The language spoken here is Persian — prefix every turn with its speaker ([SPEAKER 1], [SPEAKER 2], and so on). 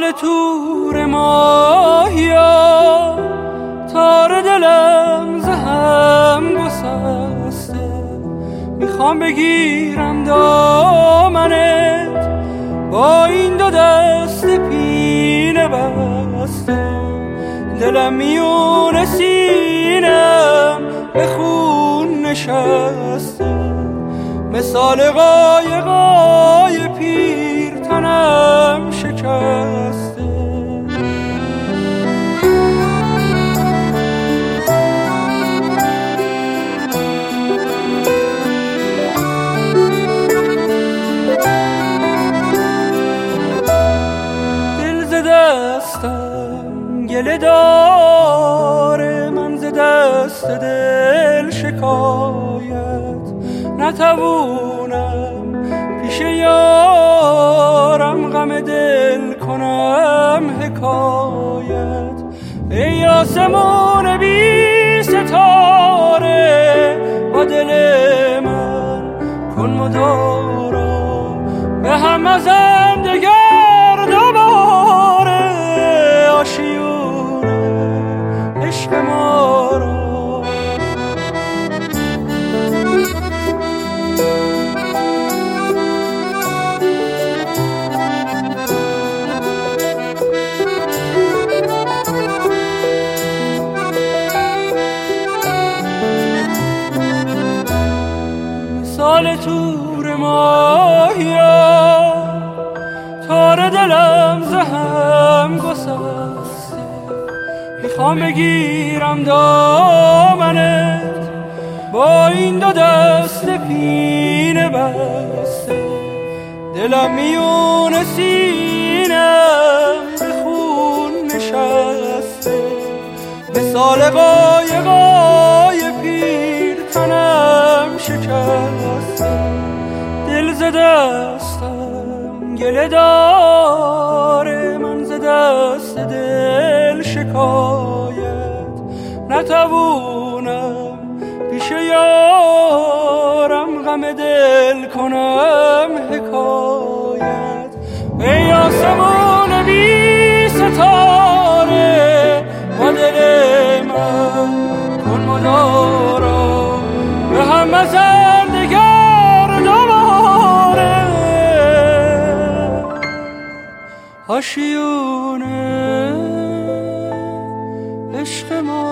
[SPEAKER 1] مثال تور ماهیا تار دلم زهم گسسته، میخوام بگیرم دامنت با این دو دست پینه بسته، دلم میون سینم به خون نشسته، مثال قایقای پیر تنم شکسته. دل ز دستم گله داره، من ز دست دل شکایت نتوونم پیش یارم غم دل کنم حکایت. ای آسمون بی ستاره با دل من کن مدارا، به هم ازم دگر دوباره آشیونه عشق ما را. مثال تور ماهیا تار دلم زهم گسسته، میخوام بگیرم دامنت با این دو دست پینه بسته، دلم میون سینم به خون نشسته، مثال قایقای پیر تنم شکسته. دل ز دستم گله داره، من ز دست دل شکایت نتوونم پیش یارم غم دل کنم حکایت. ای آسمان بی ستاره با دل من کن مدارا، به هم ازم دگر دوباره آشیونه عشق ما.